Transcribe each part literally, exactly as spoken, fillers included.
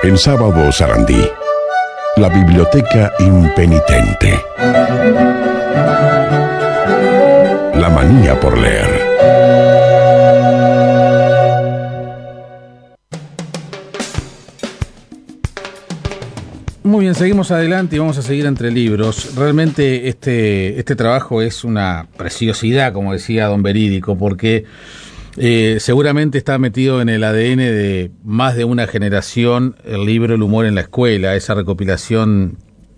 En Sábado Sarandí, la biblioteca impenitente. La manía por leer. Muy bien, seguimos adelante y vamos a seguir entre libros. Realmente este, este trabajo es una preciosidad, como decía don Verídico, porque eh, seguramente está metido en el A D N de más de una generación el libro El humor en la escuela, esa recopilación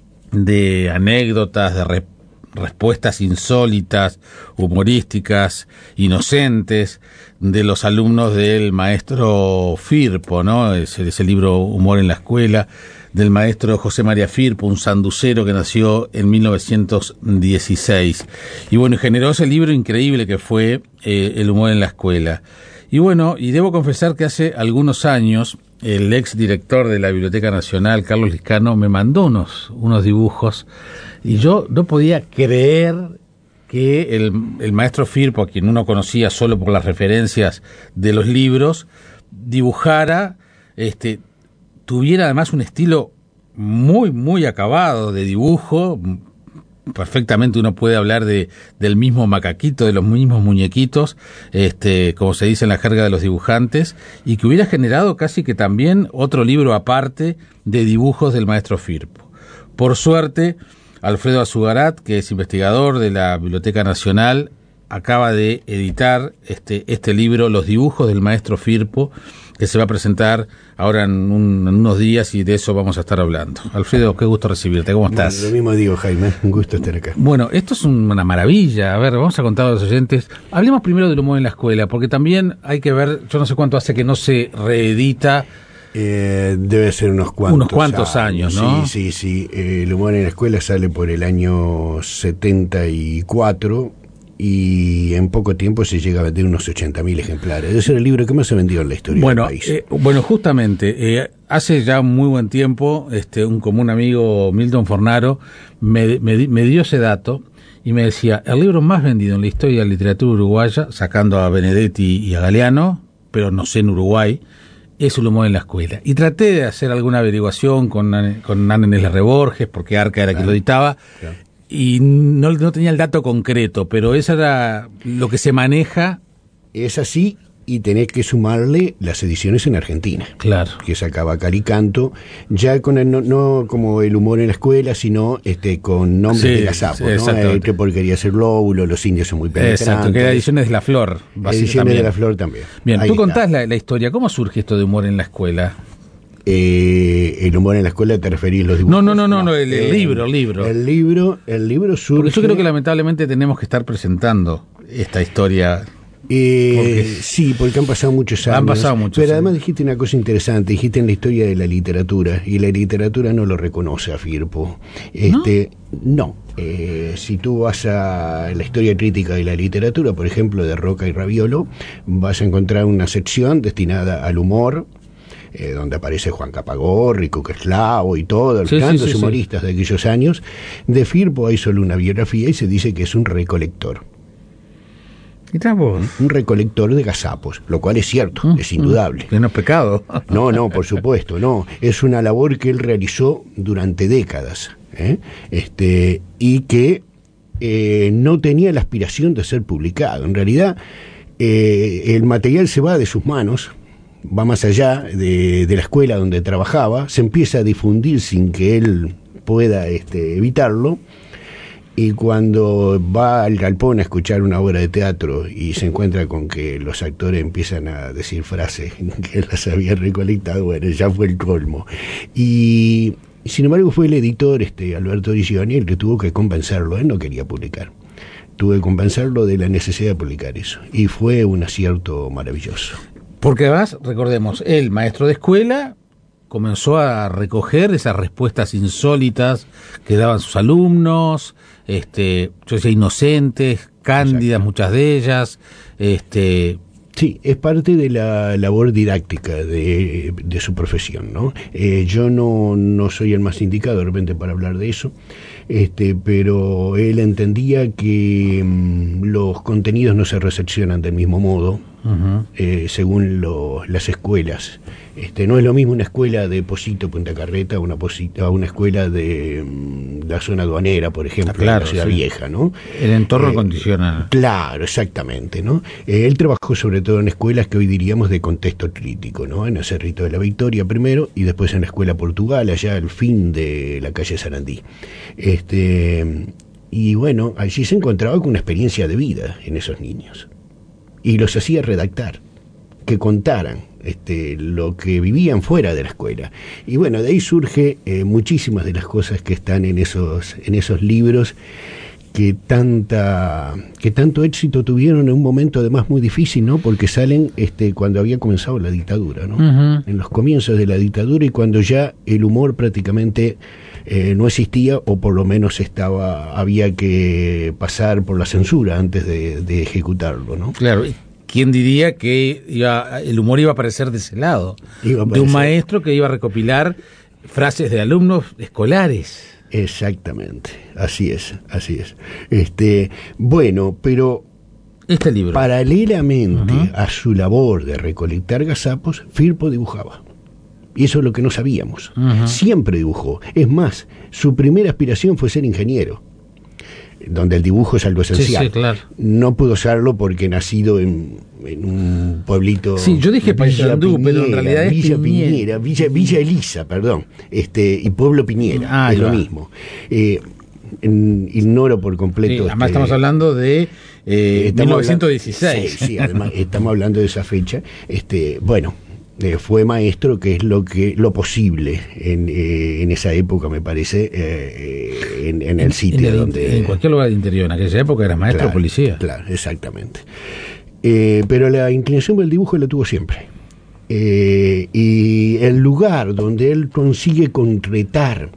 de anécdotas, de re, respuestas insólitas, humorísticas, inocentes, de los alumnos del maestro Firpo, ¿no? Ese, ese libro Humor en la escuela, del maestro José María Firpo, un sanducero que nació en mil novecientos dieciséis. Y bueno, generó ese libro increíble que fue eh, El humor en la escuela. Y bueno, y debo confesar que hace algunos años el ex director de la Biblioteca Nacional, Carlos Liscano, me mandó unos, unos dibujos y yo no podía creer que el, el maestro Firpo, a quien uno conocía solo por las referencias de los libros, dibujara, este, tuviera además un estilo muy, muy acabado de dibujo. Perfectamente uno puede hablar de del mismo macaquito, de los mismos muñequitos, este, como se dice en la jerga de los dibujantes, y que hubiera generado casi que también otro libro aparte de dibujos del maestro Firpo. Por suerte, Alfredo Azugarat, que es investigador de la Biblioteca Nacional, acaba de editar este, este libro, Los dibujos del maestro Firpo, que se va a presentar ahora en, un, en unos días y de eso vamos a estar hablando. Alfredo, qué gusto recibirte, ¿cómo estás? Bueno, lo mismo digo, Jaime, un gusto estar acá. Bueno, esto es una maravilla. A ver, vamos a contar a los oyentes. Hablemos primero del humor en la escuela, porque también hay que ver, yo no sé cuánto hace que no se reedita. Eh, debe ser unos cuantos, unos cuantos años, años, ¿no? Sí, sí, sí. Eh, el humor en la escuela sale por el año setenta y cuatro y en poco tiempo se llega a vender unos ochenta mil ejemplares. Ese era el libro que más se vendió en la historia bueno, del país. Eh, bueno, justamente, eh, hace ya muy buen tiempo, este, un común amigo, Milton Fornaro, me, me, me dio ese dato y me decía, el libro más vendido en la historia de la literatura uruguaya, sacando a Benedetti y a Galeano, pero no sé en Uruguay, es El humor en la escuela. Y traté de hacer alguna averiguación con, con Ana Inés Reborges, porque Arca era claro, quien lo editaba, claro. Y no, no tenía el dato concreto, pero eso era lo que se maneja. Es así, y tenés que sumarle las ediciones en Argentina. Claro. Que sacaba Caricanto, ya con el, no, no como El humor en la escuela, sino este con nombres sí, de gazapos, sí, ¿no? Eh, que porquería ser lóbulo, los indios son muy penetrantes. Exacto, que era Ediciones de la Flor. Ediciones también. de la Flor también. Bien, ahí tú contás la, la historia. ¿Cómo surge esto de humor en la escuela? Eh, el humor en la escuela, ¿te referís a los dibujos? No, no, no, no, no el, el eh, libro, el libro. El libro, el libro surge... Porque yo creo que lamentablemente tenemos que estar presentando esta historia. Eh, porque sí, porque han pasado muchos años. Han pasado muchos Pero años. además dijiste una cosa interesante, dijiste en la historia de la literatura, y la literatura no lo reconoce a Firpo. Este, ¿No? no. Eh, si tú vas a la historia crítica de la literatura, por ejemplo, de Roca y Raviolo, vas a encontrar una sección destinada al humor, Eh, donde aparece Juan Capagorri, Cuqueslao y todos los sí, grandes sí, sí, humoristas sí. de aquellos años. De Firpo hay solo una biografía y se dice que es un recolector. Un recolector de gazapos, lo cual es cierto, mm, es indudable. Que no es pecado. No, no, por supuesto, no. Es una labor que él realizó durante décadas, ¿eh? este, y que eh, no tenía la aspiración de ser publicado. En realidad, eh, el material se va de sus manos, va más allá de, de la escuela donde trabajaba, se empieza a difundir sin que él pueda este, evitarlo, y cuando va al galpón a escuchar una obra de teatro y se encuentra con que los actores empiezan a decir frases que él las había recolectado, bueno, ya fue el colmo. Y sin embargo fue el editor, este Alberto Dicioni, el que tuvo que convencerlo. Él no quería publicar. Tuve que convencerlo de la necesidad de publicar eso, y fue un acierto maravilloso. Porque además, recordemos, el maestro de escuela comenzó a recoger esas respuestas insólitas que daban sus alumnos, este, yo decía inocentes, cándidas, exacto, muchas de ellas, este... Sí, es parte de la labor didáctica de, de su profesión, ¿no? Eh, yo no, no soy el más indicado de repente para hablar de eso, este, pero él entendía que mmm, los contenidos no se recepcionan del mismo modo uh-huh. eh, según lo, las escuelas. Este, no es lo mismo una escuela de Pocito, Punta Carreta, a una, Posito, una escuela de um, la zona aduanera, por ejemplo, ah, claro, de la Ciudad sí. Vieja, ¿no? El entorno eh, condiciona. Claro, exactamente, ¿no? Eh, él trabajó sobre todo en escuelas que hoy diríamos de contexto crítico, ¿no? En el Cerrito de la Victoria primero y después en la Escuela Portugal, allá al fin de la calle Sarandí. Este, y bueno, allí se encontraba con una experiencia de vida en esos niños. Y los hacía redactar, que contaran este, lo que vivían fuera de la escuela. Y bueno, de ahí surge eh, muchísimas de las cosas que están en esos, en esos libros que tanta que tanto éxito tuvieron en un momento además muy difícil, ¿no? Porque salen este, cuando había comenzado la dictadura, ¿no? Uh-huh. En los comienzos de la dictadura y cuando ya el humor prácticamente eh, no existía o por lo menos estaba había que pasar por la censura antes de, de ejecutarlo, ¿no? Claro. ¿Quién diría que iba, el humor iba a aparecer de ese lado? Iba a aparecer. De un maestro que iba a recopilar frases de alumnos escolares. Exactamente, así es, así es. Este, bueno, pero este libro, paralelamente uh-huh. a su labor de recolectar gazapos, Firpo dibujaba. Y eso es lo que no sabíamos. Uh-huh. Siempre dibujó. Es más, su primera aspiración fue ser ingeniero, donde el dibujo es algo esencial. Sí, sí, claro. No pudo serlo porque nacido en, en un pueblito. Sí, yo dije Paysandú, pero en realidad es Villa Piñera. Piñera, Villa, Villa Elisa, perdón, este y Pueblo Piñera, ah, es ya. lo mismo. Eh, en, ignoro por completo. Sí, además este, estamos hablando de eh, estamos mil novecientos dieciséis. Hablando, sí, sí, además estamos hablando de esa fecha. Este, bueno. Eh, fue maestro, que es lo que lo posible en, eh, en esa época, me parece, eh, en, en el sitio en el, donde... En cualquier lugar del interior, en aquella época era maestro claro, o policía. Claro, exactamente. Eh, pero la inclinación del dibujo la tuvo siempre. Eh, y el lugar donde él consigue concretar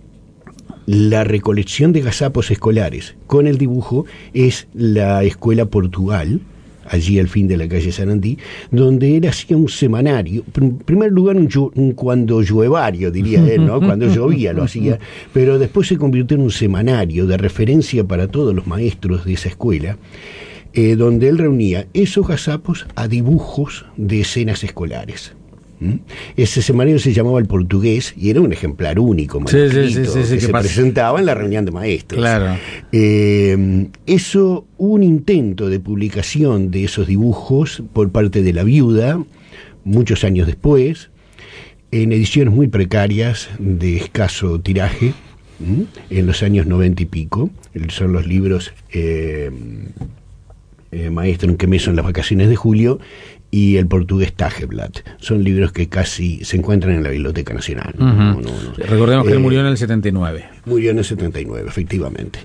la recolección de gazapos escolares con el dibujo es la Escuela Portugal, allí al fin de la calle Sarandí, donde él hacía un semanario, en primer lugar un, un cuando lluevario, diría él, ¿no? Cuando llovía lo hacía, pero después se convirtió en un semanario de referencia para todos los maestros de esa escuela, eh, donde él reunía esos gazapos a dibujos de escenas escolares. ¿Mm? Ese semanario se llamaba El Portugués y era un ejemplar único, manuscrito, sí, sí, sí, sí, sí, que se pasa. presentaba en la reunión de maestros. Claro. Eh, eso, un intento de publicación de esos dibujos por parte de la viuda, muchos años después, en ediciones muy precarias, de escaso tiraje, ¿Mm? en los años noventa y pico, son los libros eh, eh, Maestro en que me son las vacaciones de julio, y El Portugués Tageblatt. Son libros que casi se encuentran en la Biblioteca Nacional. Uh-huh. no, no, no. Recordemos que eh, él murió en el setenta y nueve. Murió en el setenta y nueve, efectivamente.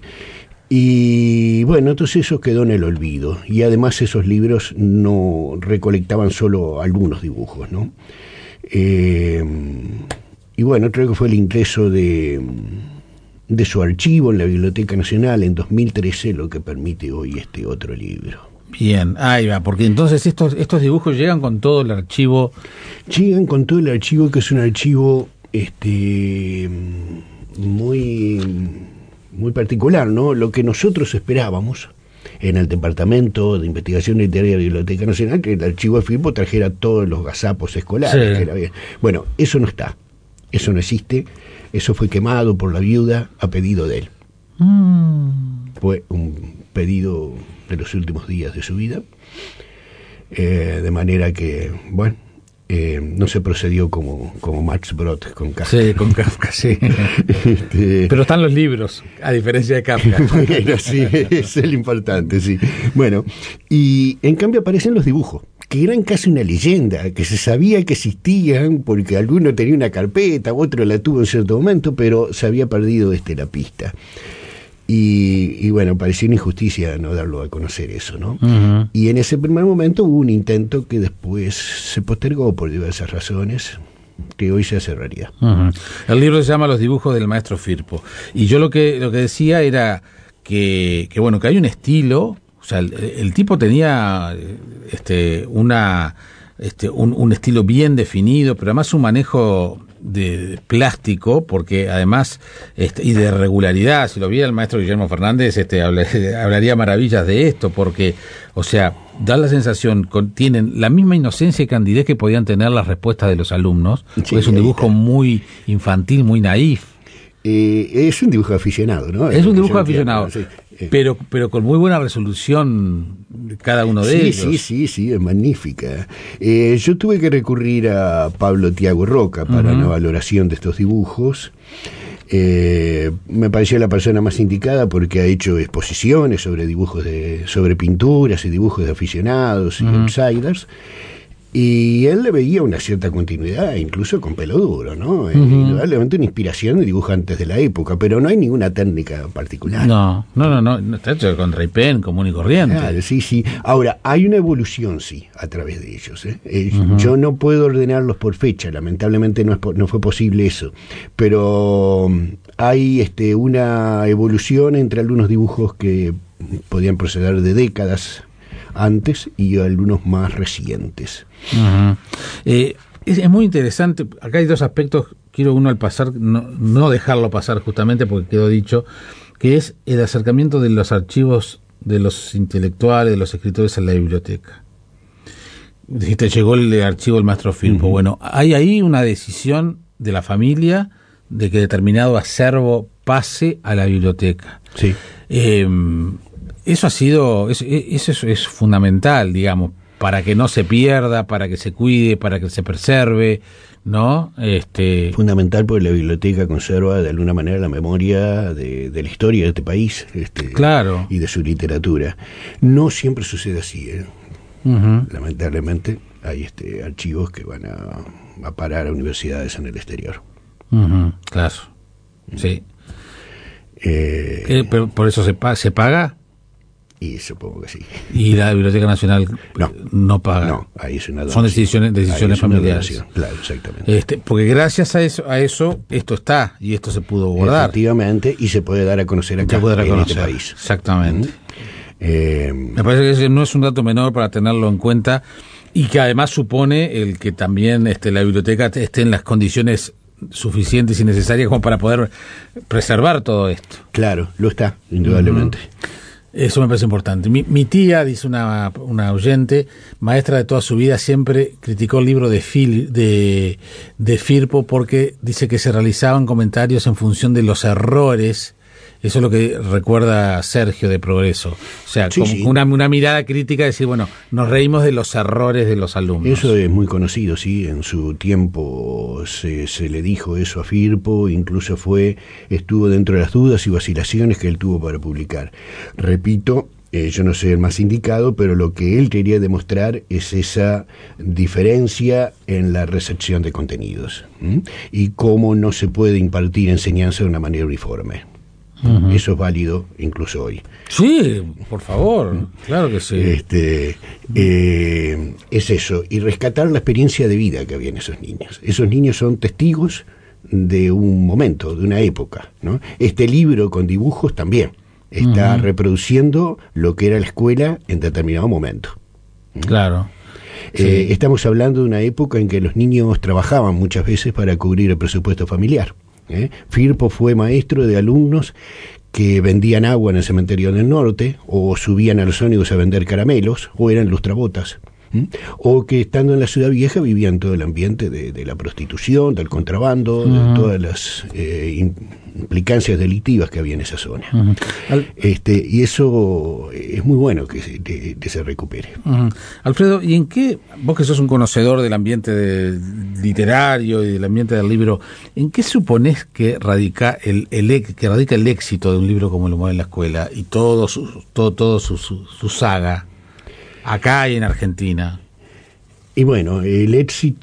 Y bueno, entonces eso quedó en el olvido. Y además esos libros no recolectaban solo algunos dibujos, ¿no? Eh, y bueno, creo que fue el ingreso de, de su archivo en la Biblioteca Nacional en dos mil trece lo que permite hoy este otro libro. Bien, ahí va, porque entonces estos estos dibujos llegan con todo el archivo. Llegan con todo el archivo, que es un archivo este muy, muy particular, ¿no? Lo que nosotros esperábamos en el Departamento de Investigación Literaria de la Biblioteca Nacional, que el archivo de Firpo trajera todos los gazapos escolares. Sí. Que era, bueno, eso no está, eso no existe, eso fue quemado por la viuda a pedido de él. Mm. Fue un pedido de los últimos días de su vida, eh, de manera que, bueno, eh, no se procedió como, como Max Brod con Kafka. Sí, con Kafka, sí. este... Pero están los libros, a diferencia de Kafka. Bueno, sí, es el importante, sí. Bueno, y en cambio aparecen los dibujos, que eran casi una leyenda, que se sabía que existían porque alguno tenía una carpeta, otro la tuvo en cierto momento, pero se había perdido este, la pista. Y, y bueno, parecía una injusticia no darlo a conocer eso, ¿no? Uh-huh. Y en ese primer momento hubo un intento que después se postergó por diversas razones, que hoy se hace realidad. Uh-huh. El libro se llama Los dibujos del maestro Firpo. Y yo lo que lo que decía era que, que bueno, que hay un estilo, o sea, el, el tipo tenía este una este un, un estilo bien definido, pero además un manejo de plástico, porque además, este, y de regularidad, si lo viera el maestro Guillermo Fernández, este, hablaría, hablaría maravillas de esto, porque, o sea, da la sensación, con, tienen la misma inocencia y candidez que podían tener las respuestas de los alumnos, sí, es un dibujo muy infantil, muy naif. Eh, es un dibujo aficionado, ¿no? Es un dibujo aficionado, sí. pero pero con muy buena resolución cada uno de sí, ellos. Sí, sí, sí, es magnífica. Eh, yo tuve que recurrir a Pablo Tiago Roca para uh-huh. una valoración de estos dibujos. Eh, me pareció la persona más indicada porque ha hecho exposiciones sobre dibujos de, sobre pinturas y dibujos de aficionados y uh-huh. outsiders. Y él le veía una cierta continuidad, incluso con pelo duro, ¿no? Uh-huh. Indudablemente una inspiración de dibujantes de la época, pero no hay ninguna técnica particular. No, no, no, no, no está hecho con Traipen, común y corriente. Claro, sí, sí. Ahora, hay una evolución, sí, a través de ellos, ¿eh? Eh, uh-huh. Yo no puedo ordenarlos por fecha, lamentablemente no, es, no fue posible eso, pero hay este, una evolución entre algunos dibujos que podían proceder de décadas antes y algunos más recientes. Uh-huh. Eh, es, es muy interesante. Acá hay dos aspectos, quiero uno al pasar, no, no dejarlo pasar justamente porque quedó dicho, que es el acercamiento de los archivos de los intelectuales, de los escritores a la biblioteca. Dijiste, llegó el archivo del maestro Firpo. Uh-huh. Bueno, hay ahí una decisión de la familia de que determinado acervo pase a la biblioteca. Sí. Eh, Eso ha sido, eso, eso es, es fundamental, digamos, para que no se pierda, para que se cuide, para que se preserve, ¿no? Este... Fundamental porque la biblioteca conserva de alguna manera la memoria de, de la historia de este país, este, claro, y de su literatura. No siempre sucede así, ¿eh? Uh-huh. Lamentablemente hay este archivos que van a, a parar a universidades en el exterior. Uh-huh. Claro, sí. Eh, ¿Qué, pero por eso se paga, se paga? Y supongo que sí. ¿Y la Biblioteca Nacional no, no paga? No, ahí es una donación. Son decisiones, decisiones familiares. Donación, claro, exactamente. Este, porque gracias a eso, a eso, esto está, y esto se pudo guardar. Efectivamente, y se puede dar a conocer acá, se puede dar a conocer, en este país. Exactamente. ¿Mm? Eh, Me parece que ese no es un dato menor para tenerlo en cuenta, y que además supone el que también este, la biblioteca esté en las condiciones suficientes y necesarias como para poder preservar todo esto. Claro, lo está, indudablemente. Uh-huh. Eso me parece importante. Mi, mi tía, dice una, una oyente, maestra de toda su vida, siempre criticó el libro de, Fil, de, de Firpo porque dice que se realizaban comentarios en función de los errores. Eso es lo que recuerda Sergio de Progreso. O sea, sí, como sí. Una, una mirada crítica, decir, bueno, nos reímos de los errores de los alumnos. Eso es muy conocido, sí. En su tiempo se, se le dijo eso a Firpo, incluso fue, estuvo dentro de las dudas y vacilaciones que él tuvo para publicar. Repito, eh, yo no soy el más indicado, pero lo que él quería demostrar es esa diferencia en la recepción de contenidos, ¿m? Y cómo no se puede impartir enseñanza de una manera uniforme. Uh-huh. Eso es válido incluso hoy. Sí, por favor, claro que sí. Este, eh, es eso, y rescatar la experiencia de vida que había en esos niños. Esos niños son testigos de un momento, de una época, ¿no? Este libro con dibujos también está uh-huh. reproduciendo lo que era la escuela en determinado momento. Claro. Eh, sí. Estamos hablando de una época en que los niños trabajaban muchas veces para cubrir el presupuesto familiar. ¿Eh? Firpo fue maestro de alumnos que vendían agua en el cementerio del norte, o subían a los ómnibus a vender caramelos, o eran lustrabotas, ¿Mm? o que estando en la ciudad vieja vivían todo el ambiente de, de la prostitución, del contrabando, uh-huh. de todas las eh, implicancias delictivas que había en esa zona. Uh-huh. Al... Este, y eso es muy bueno que se, de, de se recupere. Uh-huh. Alfredo, ¿y en qué, vos que sos un conocedor del ambiente de, literario y del ambiente del libro, en qué suponés que radica el, el, que radica el éxito de un libro como El humor en la escuela y todo su, todo, todo su, su, su saga? Acá y en Argentina. Y bueno, el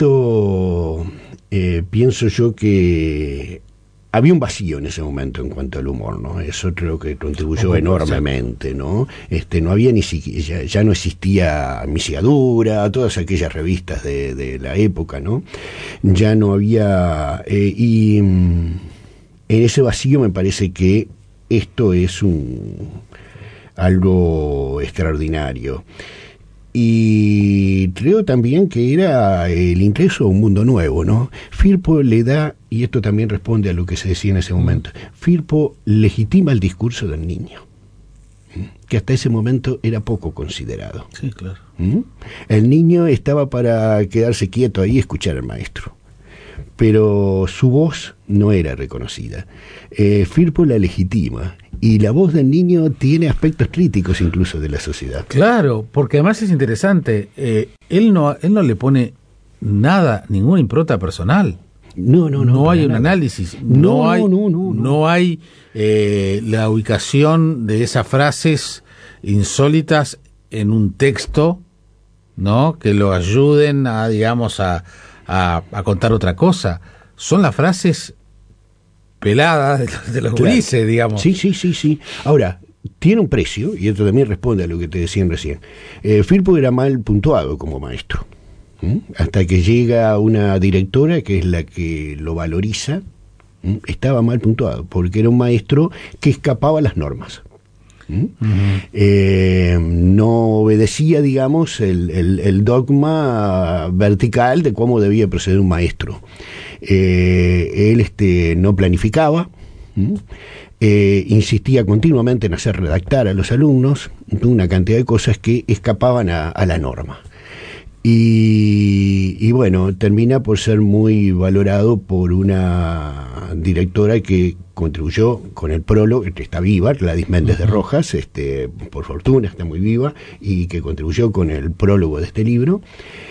éxito, eh, pienso yo que había un vacío en ese momento en cuanto al humor, ¿no? Eso creo que contribuyó enormemente, ¿no? Este, no había ni siquiera, ya, ya no existía Misiadura, todas aquellas revistas de, de la época, ¿no? Ya no había, eh, y en ese vacío me parece que esto es un algo extraordinario. y creo también que era el ingreso a un mundo nuevo, ¿no? Firpo le da, y esto también responde a lo que se decía en ese momento, Firpo legitima el discurso del niño, que hasta ese momento era poco considerado. Sí, claro. ¿Mm? El niño estaba para quedarse quieto ahí y escuchar al maestro, pero su voz no era reconocida. Eh, Firpo la legitima, y la voz del niño tiene aspectos críticos incluso de la sociedad. Claro, porque además es interesante, eh, él no él no le pone nada, ninguna impronta personal. No, no, no. No hay un nada. análisis, no, no, hay, no, no, no, no. no hay eh, la ubicación de esas frases insólitas en un texto, ¿no? Que lo ayuden a, digamos, a, a, a contar otra cosa. Son las frases peladas de los, de los Claro. gurises, digamos. Sí, sí, sí, sí. Ahora, tiene un precio, y esto también responde a lo que te decían recién. Eh, Firpo era mal puntuado como maestro, ¿m? Hasta que llega una directora que es la que lo valoriza. ¿M? Estaba mal puntuado, porque era un maestro que escapaba a las normas. ¿Mm? Uh-huh. Eh, no obedecía, digamos, el, el, el dogma vertical de cómo debía proceder un maestro. Eh, él este, no planificaba, ¿Mm? eh, insistía continuamente en hacer redactar a los alumnos, una cantidad de cosas que escapaban a, a la norma. Y, y bueno, termina por ser muy valorado por una directora que contribuyó con el prólogo, que está viva, Gladys Méndez de Rojas, este, por fortuna está muy viva, y que contribuyó con el prólogo de este libro,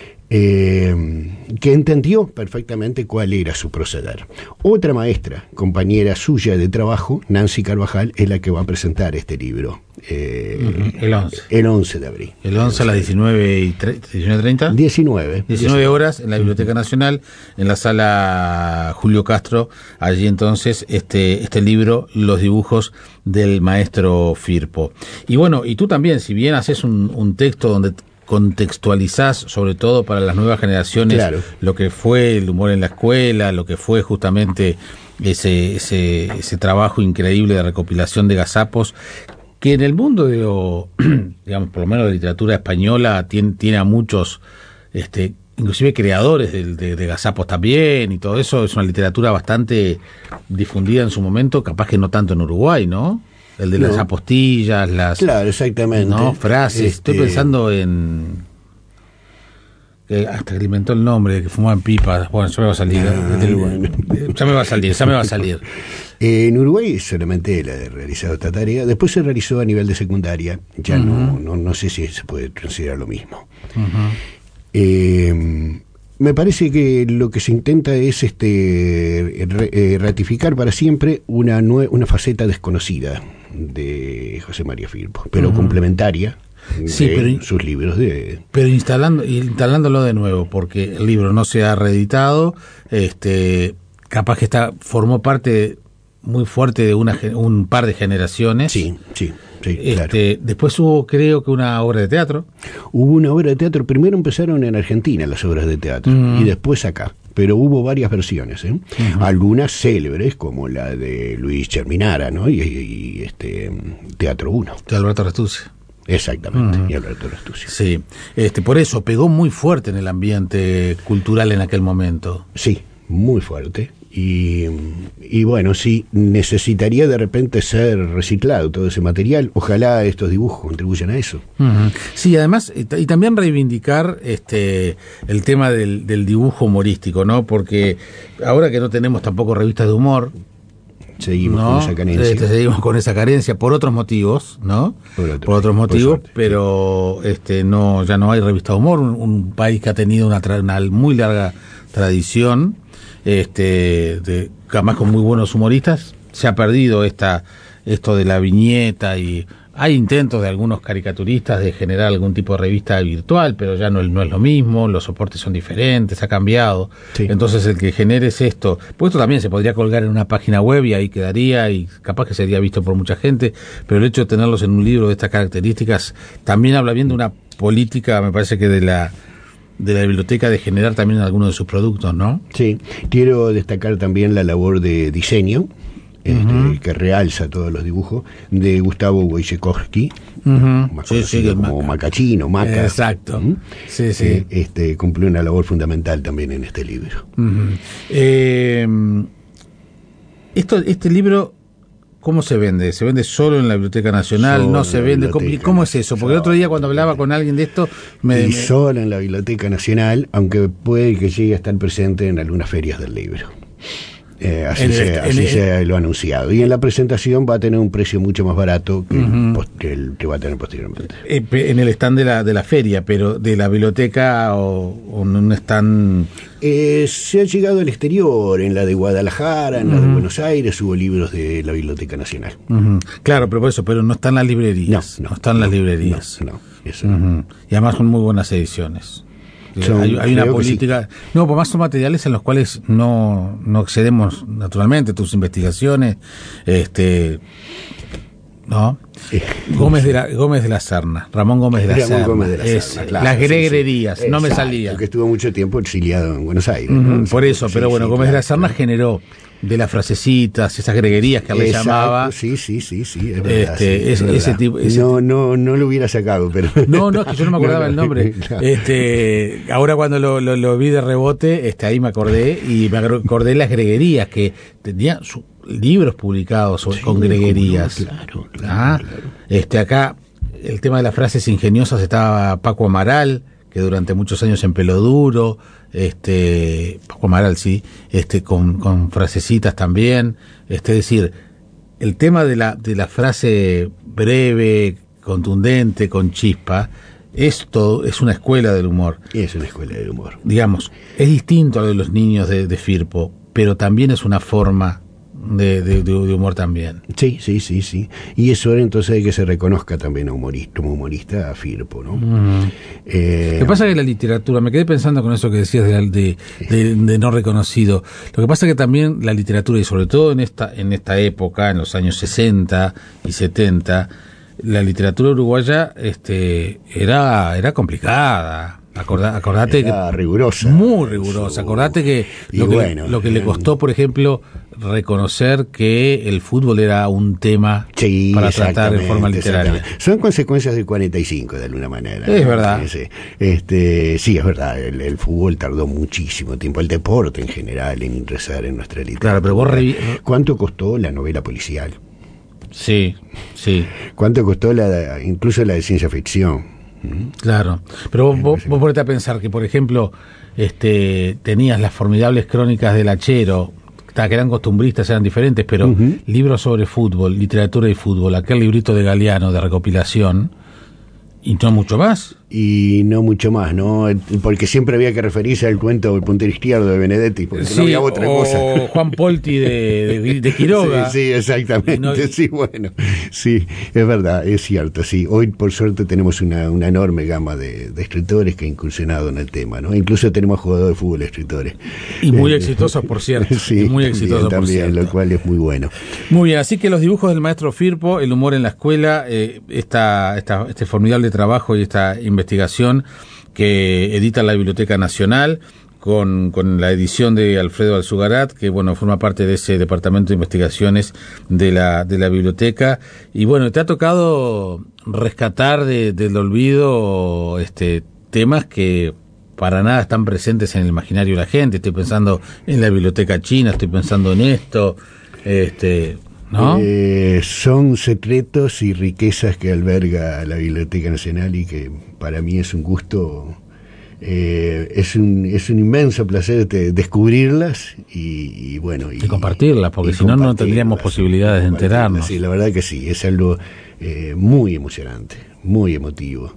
eh, que entendió perfectamente cuál era su proceder. Otra maestra, compañera suya de trabajo, Nancy Carvajal, es la que va a presentar este libro. Eh, uh-huh. El once. El once de abril. El once a las diecinueve y treinta. diecinueve. diecinueve horas en la Biblioteca Nacional, en la sala Julio Castro. Allí entonces este, este libro, Los dibujos del maestro Firpo. Y bueno, y tú también, si bien haces un, un texto donde contextualizás, sobre todo para las nuevas generaciones, claro, lo que fue el humor en la escuela, lo que fue justamente ese, ese, ese trabajo increíble de recopilación de gazapos, que en el mundo de lo, digamos, por lo menos de literatura española, tiene, tiene a muchos, este, inclusive creadores de, de, de gazapos también, y todo eso. Es una literatura bastante difundida en su momento, capaz que no tanto en Uruguay, ¿no? El de no. las apostillas, las... Claro, exactamente. No, frases. Este... Estoy pensando en... Eh, hasta que le inventó el nombre, que fumaban pipas. Bueno, ya me va a salir. Ah, del... bueno. Ya me va a salir, ya me va a salir. En Uruguay solamente él ha realizado esta tarea. Después se realizó a nivel de secundaria. Ya uh-huh. no, no, no sé si se puede considerar lo mismo. Uh-huh. Eh... Me parece que lo que se intenta es este re, ratificar para siempre una, nue- una faceta desconocida de José María Firpo, pero uh-huh. complementaria de sí, pero, sus libros. De... Pero instalando, instalándolo de nuevo, porque el libro no se ha reeditado, este, capaz que está formó parte muy fuerte de una, un par de generaciones. Sí, sí. Sí, este, claro. Después hubo, creo que una obra de teatro. Hubo una obra de teatro. Primero empezaron en Argentina las obras de teatro uh-huh. y después acá. Pero hubo varias versiones, ¿eh? Uh-huh. Algunas célebres, como la de Luis Cherminara, ¿no? Y, y este Teatro uno. De Alberto Restucci. Exactamente, uh-huh. y Alberto Restucci. Sí, este, por eso pegó muy fuerte en el ambiente cultural en aquel momento. Sí, muy fuerte. Y, y bueno, sí, necesitaría de repente ser reciclado todo ese material. Ojalá estos dibujos contribuyan a eso. Uh-huh. Sí, además, y también reivindicar este el tema del, del dibujo humorístico, ¿no? Porque ahora que no tenemos tampoco revistas de humor, seguimos ¿no? con esa carencia. Este, seguimos con esa carencia por otros motivos, ¿no? Por, otro, por otros motivos, por pero este no ya no hay revista de humor. Un, un país que ha tenido una, tra- una muy larga tradición. Este, de, además con muy buenos humoristas, se ha perdido esta esto de la viñeta, y hay intentos de algunos caricaturistas de generar algún tipo de revista virtual, pero ya no, no es lo mismo, los soportes son diferentes, ha cambiado. Sí. Entonces el que generes esto, pues esto también se podría colgar en una página web y ahí quedaría, y capaz que sería visto por mucha gente, pero el hecho de tenerlos en un libro de estas características también habla bien de una política, me parece que de la de la biblioteca, de generar también algunos de sus productos, ¿no? Sí, quiero destacar también la labor de diseño este, Uh-huh. que realza todos los dibujos, de Gustavo Wojciechowski, Uh-huh. más Sí, sí, conocido que como Maca. Macachino, Maca. Exacto. ¿Mm? Sí, sí. Eh, este, cumplió una labor fundamental también en este libro. Uh-huh. Eh, esto, este libro, ¿cómo se vende? ¿Se vende solo en la Biblioteca Nacional? Solo ¿No en se la vende? ¿Cómo, Biblioteca cómo es eso? Porque el otro día cuando hablaba con alguien de esto, me... y me- solo en la Biblioteca Nacional, aunque puede que llegue a estar presente en algunas ferias del libro. Eh, así En el- se, en así el- se lo ha anunciado. Y en la presentación va a tener un precio mucho más barato que, el, pos- que el que va a tener posteriormente. eh, pe- en el stand de la, de la feria, pero de la biblioteca o, o en un stand... Eh, se ha llegado al exterior, en la de Guadalajara, en la de Buenos Aires, hubo libros de la Biblioteca Nacional. Ujú. Claro, pero por eso, pero no están las librerías. No, están las librerías. No, no, eso no. Ujú. Y además son muy buenas ediciones. Son- hay, hay una creo que política. No, pues más son materiales en los cuales no, no excedemos naturalmente tus investigaciones. Este. ¿No? Eh, Gómez de la Gómez de la Serna, Ramón Gómez de la Ramón Serna. Gómez de la Ese, Serna, claro, las sí, sí. gregrerías, no me Exacto, salía. que estuvo mucho tiempo exiliado en Buenos Aires. Ujú, ¿no? por eso, Sí, pero bueno, sí, Gómez de la claro, Serna claro. generó de las frasecitas, esas greguerías que le Exacto, llamaba. Sí, sí, sí, sí, es verdad, Este, sí, es ese- verdad. ese tipo- ese no, no, no lo hubiera sacado, pero... No, no, es que yo no me acordaba No, no, el nombre. claro. Este, ahora cuando lo, lo, lo vi de rebote, este, ahí me acordé y me acordé de las greguerías que tenía su- libros publicados sobre- Sí, con cómo no, greguerías. claro, claro, Ah, claro. Este, acá el tema de las frases ingeniosas estaba Paco Amaral, que durante muchos años en Pelo Duro, este, Paco Amaral sí, este, con, con frasecitas también, este, es decir, el tema de la, de la frase breve, contundente, con chispa, esto es una escuela del humor. Es una escuela del humor. Digamos, es distinto a lo de los niños de, de Firpo, pero también es una forma de, de, de humor también. Sí, sí, sí, sí. Y es hora entonces de que se reconozca también a humorista, como humorista a Firpo, ¿no? Mm. Eh, Lo que pasa es que la literatura, me quedé pensando con eso que decías de, de, de, de no reconocido. Lo que pasa es que también la literatura, y sobre todo en esta, en esta época, en los años sesenta y setenta, la literatura uruguaya este, era, era complicada. Acordá, acordate era que rigurosa. muy rigurosa. Su- Acordate que y lo que, bueno, lo que le eh, costó, por ejemplo, reconocer que el fútbol era un tema Sí, para tratar en forma exactamente, literaria. exactamente. Son consecuencias del cuarenta y cinco, de alguna manera. Es verdad. Sí, este, sí, es verdad. El, el fútbol tardó muchísimo tiempo. El deporte en general en ingresar en nuestra literatura. Claro, pero vos revi- ¿Cuánto costó la novela policial? Sí, sí. ¿Cuánto costó la, incluso la de ciencia ficción? Claro, pero vos, vos, vos ponete a pensar que, por ejemplo, este, tenías las formidables crónicas del Hachero, que eran costumbristas, eran diferentes, pero Ujú. libros sobre fútbol, literatura y fútbol, aquel librito de Galeano de recopilación, y no mucho más. Y no mucho más, ¿no? Porque siempre había que referirse al cuento del puntero izquierdo de Benedetti, porque no había otra o cosa. Juan Polti de, de, de Quiroga. Sí, sí, exactamente. Y no- Sí, bueno, sí, es verdad, es cierto, sí. Hoy, por suerte, tenemos una, una enorme gama de, de escritores que ha incursionado en el tema, ¿no? Incluso tenemos jugadores de fútbol escritores. Y muy Eh, exitosos, por cierto. Sí, y muy exitosos, también, por también, cierto. lo cual es muy bueno. Muy bien, así que los dibujos del maestro Firpo, el humor en la escuela, eh, esta, esta, este formidable trabajo y esta investigación que edita la Biblioteca Nacional con, con la edición de Alfredo Alzugarat, que bueno, forma parte de ese departamento de investigaciones de la, de la biblioteca. Y bueno, te ha tocado rescatar de, del olvido este temas que para nada están presentes en el imaginario de la gente. Estoy pensando en la biblioteca china, estoy pensando en esto, este, ¿no? Eh, son secretos y riquezas que alberga la Biblioteca Nacional y que para mí es un gusto, eh, es un es un inmenso placer de descubrirlas y, y bueno y, Y compartirlas, porque y si no, no compartirlas, tendríamos posibilidades de compartirlas. enterarnos. Sí, la verdad que sí, es algo eh, muy emocionante, muy emotivo.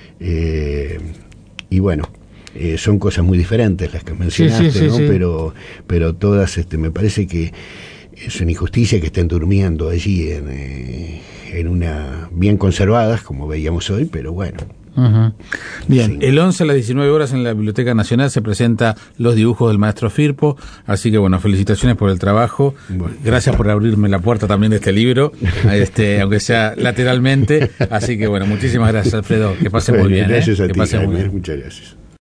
Eh, y bueno, eh, son cosas muy diferentes las que mencionaste, sí, sí, ¿no? sí. Pero, pero todas, este, me parece que es una injusticia que estén durmiendo allí en, eh, en una bien conservadas, como veíamos hoy, pero bueno. Ujú. Bien, Sí. el once a las diecinueve horas en la Biblioteca Nacional se presenta Los dibujos del maestro Firpo, así que bueno, felicitaciones por el trabajo, Bueno. gracias por abrirme la puerta también de este libro, este, aunque sea lateralmente, así que bueno, muchísimas gracias Alfredo, que pase muy Bueno, bien, gracias ¿eh? a que ti, pase muy Jaime, bien. muchas gracias.